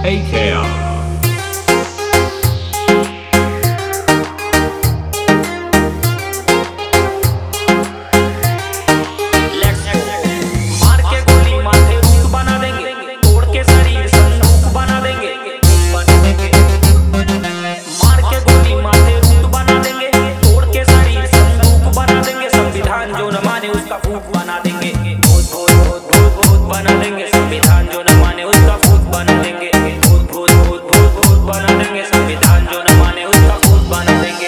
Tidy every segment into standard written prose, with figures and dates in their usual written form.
AKR. मार के गोली माथे रूप बना देंगे, तोड़ के शरीर संदूक बना देंगे। मार के गोली माथे रूप बना देंगे, तोड़ के शरीर संदूक बना देंगे। संविधान जो न माने उसका फूक बना देंगे। भूत भूत भूत भूत भूत बना देंगे। संविधान जो न माने उसका फूक बना देंगे। भूत भूत भूत भूत भूत बना देंगे। संविधान जो न माने उसका फूक बना देंगे।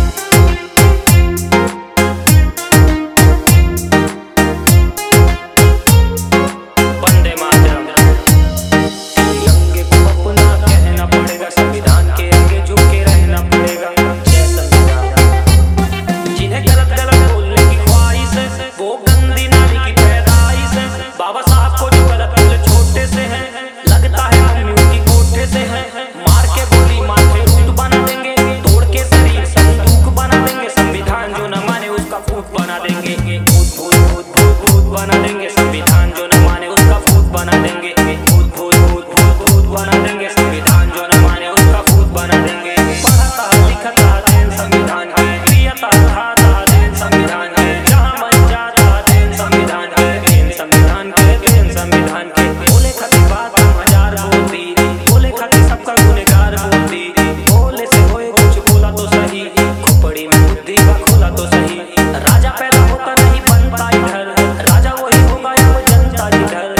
वंदे मातरम। तिरंगे को अपना कहना पड़ेगा, संविधान के आगे झुक के रहना पड़ेगा। जय संविधान। जिन्हें गलत गलत बोलने की ख्वाहिश है, वो गंदी नाली की पैदाइश है। बाबा साहब को जो गलत बोले छोटे से हैं, लगता है हम उनकी कोठे से हैं। मार के गोली माथे रूट बना देंगे, तोड़ के शरीर संदूक बना देंगे। संविधान जो न माने उसका फूट बना देंगे। भूत भूत भूत भूत भूत बना देंगे। संविधान जो न माने उसका फूट बना देंगे। भूत भूत भूत भूत भूत बना देंगे। संविधान जो न माने उसका फूट बना देंगे। पढ़ता लिखता देन संविधान है, प्रियता खाता देन संविधान है। जहाँ मन जाता देन संविधान है, देन संविधान के, देन संविधान के। बोले खाती बात हजार बोलती, बोले खाती सबका गुनहगार बोलती। बोले से होए कुछ बोला तो सही, खोपड़ी में बुद्धि का खोला तो सही। राजा पैदा होता नहीं बनता इधर, राजा वही होगा या वो जनता जिधर।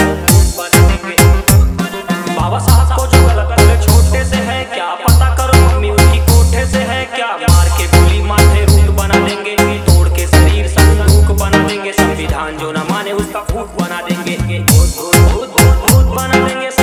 बाबा साहब को जो गलत बोले छोटे से है, क्या पता करो मम्मी उनकी कोठे से है क्या। मार के गोली माथे रूट बना देंगे, तोड़ के शरीर संदूक बना देंगे। संविधान जो न माने उसका फूट बना देंगे। भूत भूत भूत भूत भूत बना देंगे।